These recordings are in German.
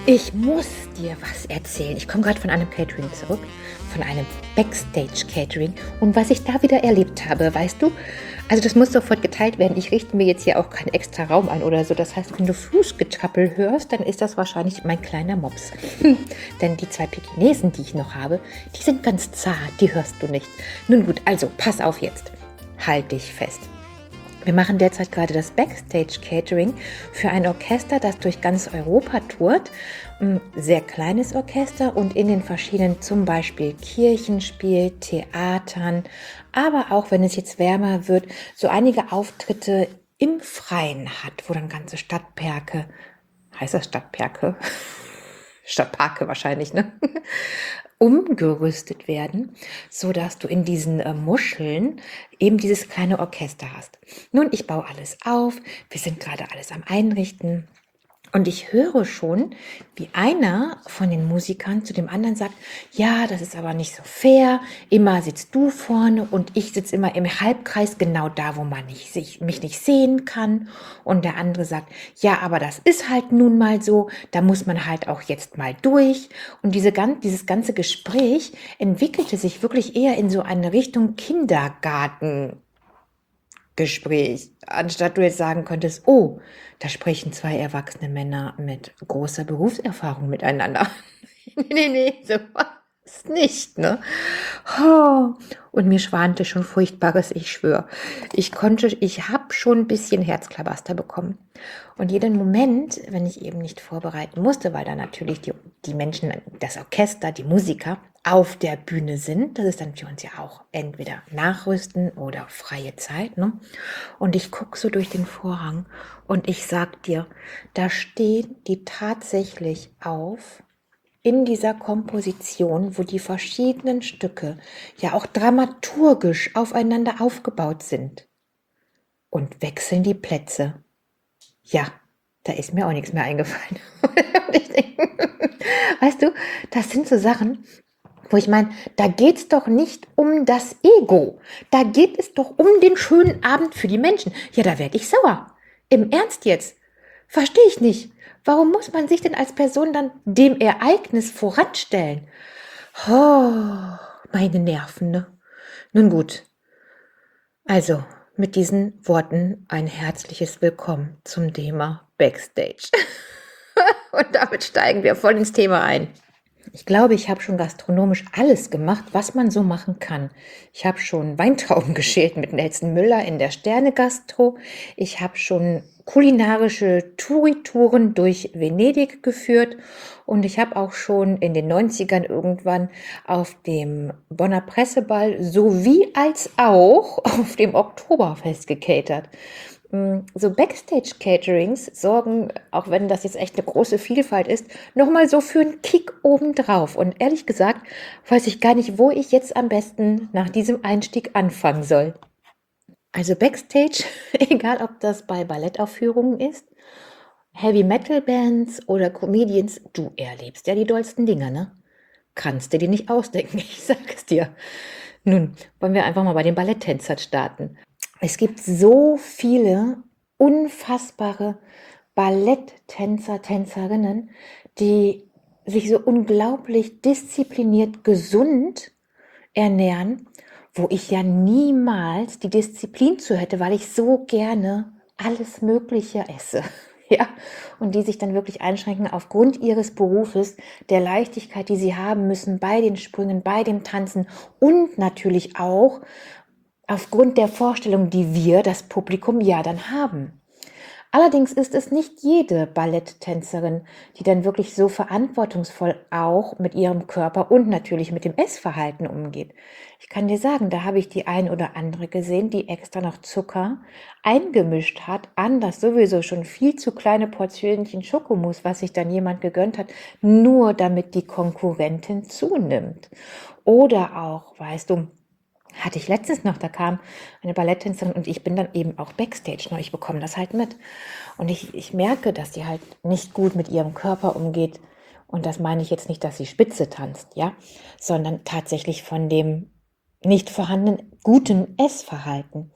Ich muss dir was erzählen. Ich komme gerade von einem Catering zurück, von einem Backstage-Catering. Und was ich da wieder erlebt habe, weißt du, also das muss sofort geteilt werden. Ich richte mir jetzt hier auch keinen extra Raum ein oder so. Das heißt, wenn du Fußgetappel hörst, dann ist das wahrscheinlich mein kleiner Mops. Denn die 2 Pekinesen, die ich noch habe, die sind ganz zart, die hörst du nicht. Nun gut, also pass auf jetzt. Halt dich fest. Wir machen derzeit gerade das Backstage-Catering für ein Orchester, das durch ganz Europa tourt. Ein sehr kleines Orchester und in den verschiedenen, zum Beispiel Kirchen spielt, Theatern, aber auch, wenn es jetzt wärmer wird, so einige Auftritte im Freien hat, wo dann ganze Stadtparke, heißt das Stadtparke? Stadtparke wahrscheinlich, ne? Umgerüstet werden, so dass du in diesen Muscheln eben dieses kleine Orchester hast. Nun, ich baue alles auf, wir sind gerade alles am Einrichten. Und ich höre schon, wie einer von den Musikern zu dem anderen sagt, ja, das ist aber nicht so fair, immer sitzt du vorne und ich sitze immer im Halbkreis, genau da, wo man mich nicht sehen kann. Und der andere sagt, ja, aber das ist halt nun mal so, da muss man halt auch jetzt mal durch. Und dieses ganze Gespräch entwickelte sich wirklich eher in so eine Richtung Kindergarten. Gespräch, anstatt du jetzt sagen könntest, oh, da sprechen 2 erwachsene Männer mit großer Berufserfahrung miteinander. Nee, sowas nicht, ne? Oh, und mir schwante schon Furchtbares, ich schwöre. Ich habe schon ein bisschen Herzklabaster bekommen. Und jeden Moment, wenn ich eben nicht vorbereiten musste, weil da natürlich die Menschen, das Orchester, die Musiker auf der Bühne sind, das ist dann für uns ja auch entweder Nachrüsten oder freie Zeit, ne? Und ich gucke so durch den Vorhang und ich sag dir, da stehen die tatsächlich auf in dieser Komposition, wo die verschiedenen Stücke ja auch dramaturgisch aufeinander aufgebaut sind und wechseln die Plätze. Ja, da ist mir auch nichts mehr eingefallen. Und ich denke, weißt du, das sind so Sachen, wo ich meine, da geht es doch nicht um das Ego. Da geht es doch um den schönen Abend für die Menschen. Ja, da werde ich sauer. Im Ernst jetzt. Verstehe ich nicht. Warum muss man sich denn als Person dann dem Ereignis voranstellen? Oh, meine Nerven, ne? Nun gut. Also, mit diesen Worten ein herzliches Willkommen zum Thema Backstage. Und damit steigen wir voll ins Thema ein. Ich glaube, ich habe schon gastronomisch alles gemacht, was man so machen kann. Ich habe schon Weintrauben geschält mit Nelson Müller in der Sterne-Gastro. Ich habe schon kulinarische Touritouren durch Venedig geführt und ich habe auch schon in den 90ern irgendwann auf dem Bonner Presseball sowie als auch auf dem Oktoberfest gecatert. So Backstage-Caterings sorgen, auch wenn das jetzt echt eine große Vielfalt ist, nochmal so für einen Kick obendrauf. Und ehrlich gesagt, weiß ich gar nicht, wo ich jetzt am besten nach diesem Einstieg anfangen soll. Also Backstage, egal ob das bei Ballettaufführungen ist, Heavy-Metal-Bands oder Comedians, du erlebst ja die dollsten Dinger, ne? Kannst du dir nicht ausdenken, ich sag es dir. Nun, wollen wir einfach mal bei den Balletttänzern starten. Es gibt so viele unfassbare Balletttänzer, Tänzerinnen, die sich so unglaublich diszipliniert gesund ernähren, wo ich ja niemals die Disziplin zu hätte, weil ich so gerne alles Mögliche esse. Ja, und die sich dann wirklich einschränken aufgrund ihres Berufes, der Leichtigkeit, die sie haben müssen bei den Sprüngen, bei dem Tanzen und natürlich auch aufgrund der Vorstellung, die wir, das Publikum, ja dann haben. Allerdings ist es nicht jede Balletttänzerin, die dann wirklich so verantwortungsvoll auch mit ihrem Körper und natürlich mit dem Essverhalten umgeht. Ich kann dir sagen, da habe ich die ein oder andere gesehen, die extra noch Zucker eingemischt hat an das sowieso schon viel zu kleine Portionchen Schokomus, was sich dann jemand gegönnt hat, nur damit die Konkurrentin zunimmt. Oder auch, weißt du, hatte ich letztens noch, da kam eine Balletttänzerin und ich bin dann eben auch Backstage, ne? Ich bekomme das halt mit. Und ich merke, dass sie halt nicht gut mit ihrem Körper umgeht. Und das meine ich jetzt nicht, dass sie Spitze tanzt, ja, sondern tatsächlich von dem nicht vorhandenen guten Essverhalten.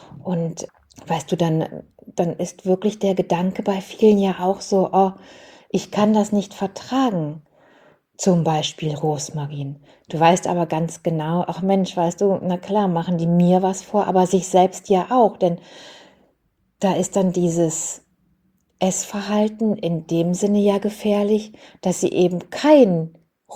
Und weißt du, dann ist wirklich der Gedanke bei vielen ja auch so, oh, ich kann das nicht vertragen. Zum Beispiel Rosmarin. Du weißt aber ganz genau, ach Mensch, weißt du, na klar, machen die mir was vor, aber sich selbst ja auch, denn da ist dann dieses Essverhalten in dem Sinne ja gefährlich, dass sie eben kein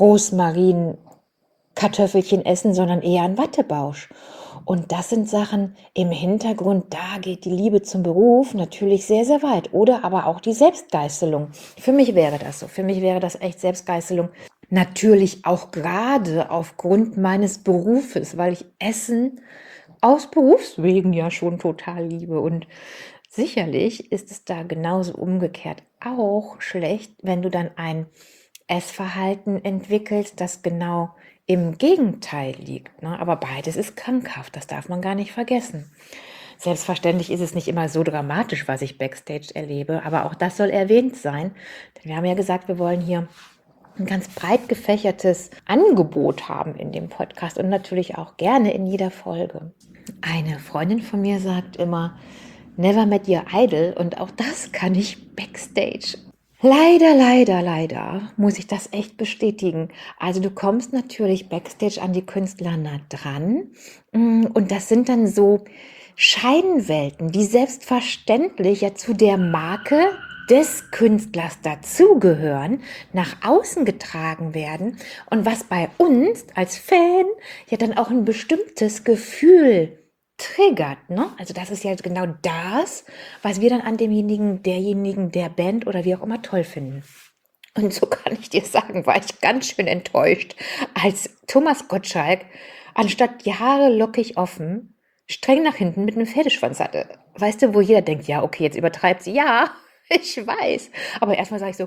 Rosmarin-Kartoffelchen essen, sondern eher ein Wattebausch. Und das sind Sachen im Hintergrund, da geht die Liebe zum Beruf natürlich sehr, sehr weit. Oder aber auch die Selbstgeißelung. Für mich wäre das so. Für mich wäre das echt Selbstgeißelung. Natürlich auch gerade aufgrund meines Berufes, weil ich Essen aus Berufswegen ja schon total liebe. Und sicherlich ist es da genauso umgekehrt auch schlecht, wenn du dann ein Essverhalten entwickelst, das genau im Gegenteil liegt. Ne? Aber beides ist krankhaft, das darf man gar nicht vergessen. Selbstverständlich ist es nicht immer so dramatisch, was ich backstage erlebe, aber auch das soll erwähnt sein. Denn wir haben ja gesagt, wir wollen hier ein ganz breit gefächertes Angebot haben in dem Podcast und natürlich auch gerne in jeder Folge. Eine Freundin von mir sagt immer, never met your idol, und auch das kann ich backstage. Leider, leider, leider muss ich das echt bestätigen. Also du kommst natürlich backstage an die Künstler nah dran, und das sind dann so Scheinwelten, die selbstverständlich ja zu der Marke des Künstlers dazugehören, nach außen getragen werden und was bei uns als Fan ja dann auch ein bestimmtes Gefühl triggert, ne? Also das ist ja genau das, was wir dann an demjenigen, derjenigen, der Band oder wie auch immer toll finden. Und so kann ich dir sagen, war ich ganz schön enttäuscht, als Thomas Gottschalk anstatt die Haare lockig offen, streng nach hinten mit einem Pferdeschwanz hatte. Weißt du, wo jeder denkt, ja, okay, jetzt übertreibt sie. Ja, ich weiß. Aber erstmal sage ich so,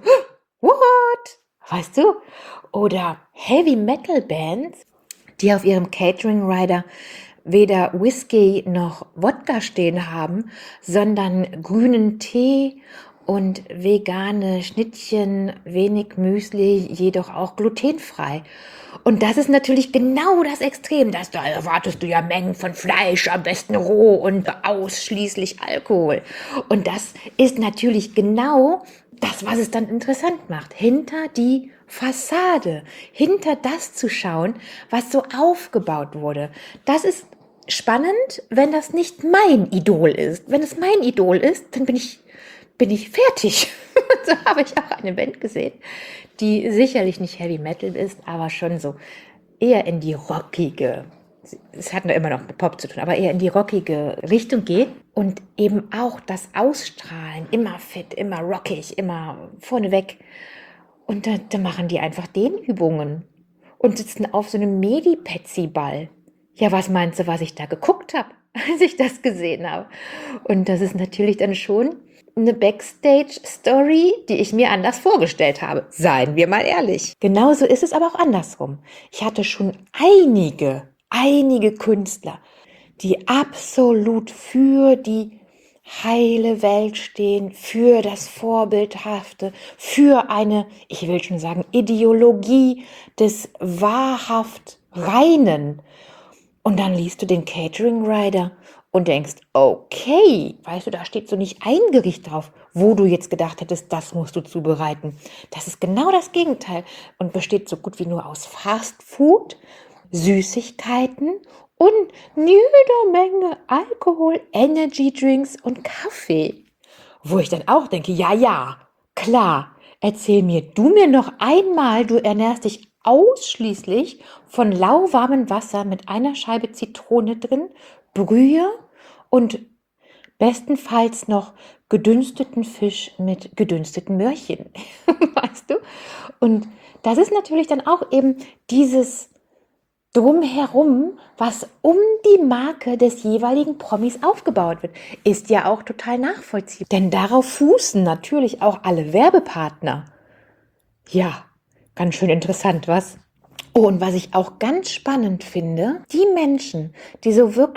what? Weißt du? Oder Heavy Metal Bands, die auf ihrem Catering Rider weder Whisky noch Wodka stehen haben, sondern grünen Tee und vegane Schnittchen, wenig Müsli, jedoch auch glutenfrei. Und das ist natürlich genau das Extrem. Da erwartest du ja Mengen von Fleisch, am besten roh und ausschließlich Alkohol. Und das ist natürlich genau das, was es dann interessant macht. Hinter die Fassade, hinter das zu schauen, was so aufgebaut wurde. Das ist spannend, wenn das nicht mein Idol ist. Wenn es mein Idol ist, dann bin ich fertig. So habe ich auch eine Band gesehen, die sicherlich nicht Heavy Metal ist, aber schon so eher in die rockige, es hat nur immer noch mit Pop zu tun, aber eher in die rockige Richtung geht und eben auch das Ausstrahlen, immer fit, immer rockig, immer vorneweg. Und da machen die einfach Dehnübungen und sitzen auf so einem Medi-Petsy-Ball. Ja, was meinst du, was ich da geguckt habe, als ich das gesehen habe? Und das ist natürlich dann schon eine Backstage-Story, die ich mir anders vorgestellt habe. Seien wir mal ehrlich. Genauso ist es aber auch andersrum. Ich hatte schon einige Künstler, die absolut für die heile Welt stehen, für das Vorbildhafte, für eine, ich will schon sagen, Ideologie des wahrhaft Reinen. Und dann liest du den Catering Rider und denkst, okay, weißt du, da steht so nicht ein Gericht drauf, wo du jetzt gedacht hättest, das musst du zubereiten. Das ist genau das Gegenteil und besteht so gut wie nur aus Fast Food, Süßigkeiten und jeder Menge Alkohol, Energy Drinks und Kaffee. Wo ich dann auch denke, ja, klar, erzähl du mir noch einmal, du ernährst dich ausschließlich von lauwarmem Wasser mit einer Scheibe Zitrone drin, Brühe und bestenfalls noch gedünsteten Fisch mit gedünsteten Möhrchen. Weißt du? Und das ist natürlich dann auch eben dieses Drumherum, was um die Marke des jeweiligen Promis aufgebaut wird, ist ja auch total nachvollziehbar. Denn darauf fußen natürlich auch alle Werbepartner. Ja, ganz schön interessant, was? Oh, und was ich auch ganz spannend finde, die Menschen, die so wirklich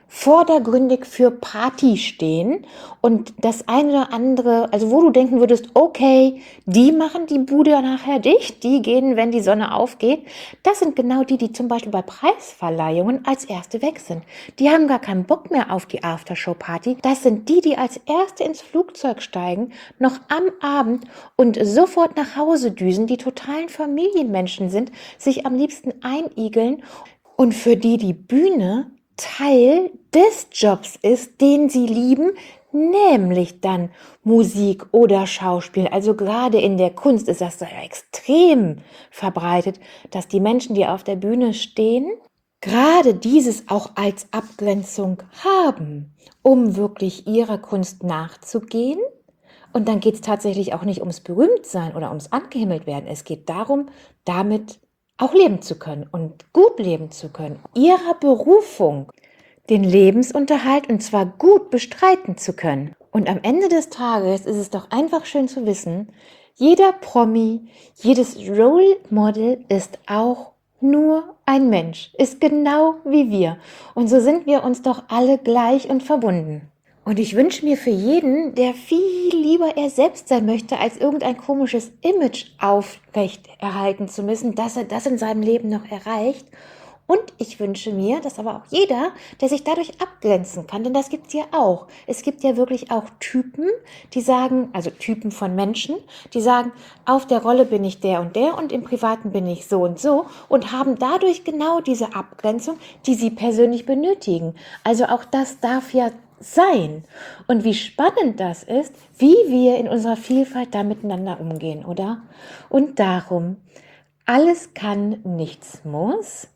vordergründig für Party stehen und das eine oder andere, also wo du denken würdest, okay, die machen die Bude nachher dicht, die gehen, wenn die Sonne aufgeht, das sind genau die, die zum Beispiel bei Preisverleihungen als Erste weg sind. Die haben gar keinen Bock mehr auf die Aftershow-Party. Das sind die, die als Erste ins Flugzeug steigen, noch am Abend und sofort nach Hause düsen, die totalen Familienmenschen sind, sich am liebsten einigeln und für die die Bühne Teil des Jobs ist, den sie lieben, nämlich dann Musik oder Schauspiel. Also gerade in der Kunst ist das ja extrem verbreitet, dass die Menschen, die auf der Bühne stehen, gerade dieses auch als Abgrenzung haben, um wirklich ihrer Kunst nachzugehen. Und dann geht es tatsächlich auch nicht ums Berühmtsein oder ums Angehimmelt werden. Es geht darum, damit auch leben zu können und gut leben zu können, ihrer Berufung den Lebensunterhalt und zwar gut bestreiten zu können. Und am Ende des Tages ist es doch einfach schön zu wissen, jeder Promi, jedes Role Model ist auch nur ein Mensch, ist genau wie wir. Und so sind wir uns doch alle gleich und verbunden. Und ich wünsche mir für jeden, der viel lieber er selbst sein möchte, als irgendein komisches Image aufrecht erhalten zu müssen, dass er das in seinem Leben noch erreicht. Und ich wünsche mir, dass aber auch jeder, der sich dadurch abgrenzen kann, denn das gibt es ja auch. Es gibt ja wirklich auch Typen, die sagen, also Typen von Menschen, die sagen, auf der Rolle bin ich der und im Privaten bin ich so und haben dadurch genau diese Abgrenzung, die sie persönlich benötigen. Also auch das darf ja sein. Und wie spannend das ist, wie wir in unserer Vielfalt da miteinander umgehen, oder? Und darum, alles kann, nichts muss.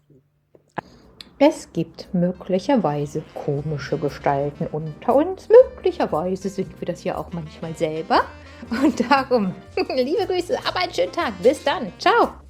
Es gibt möglicherweise komische Gestalten unter uns. Möglicherweise sind wir das ja auch manchmal selber. Und darum, liebe Grüße, aber einen schönen Tag. Bis dann. Ciao.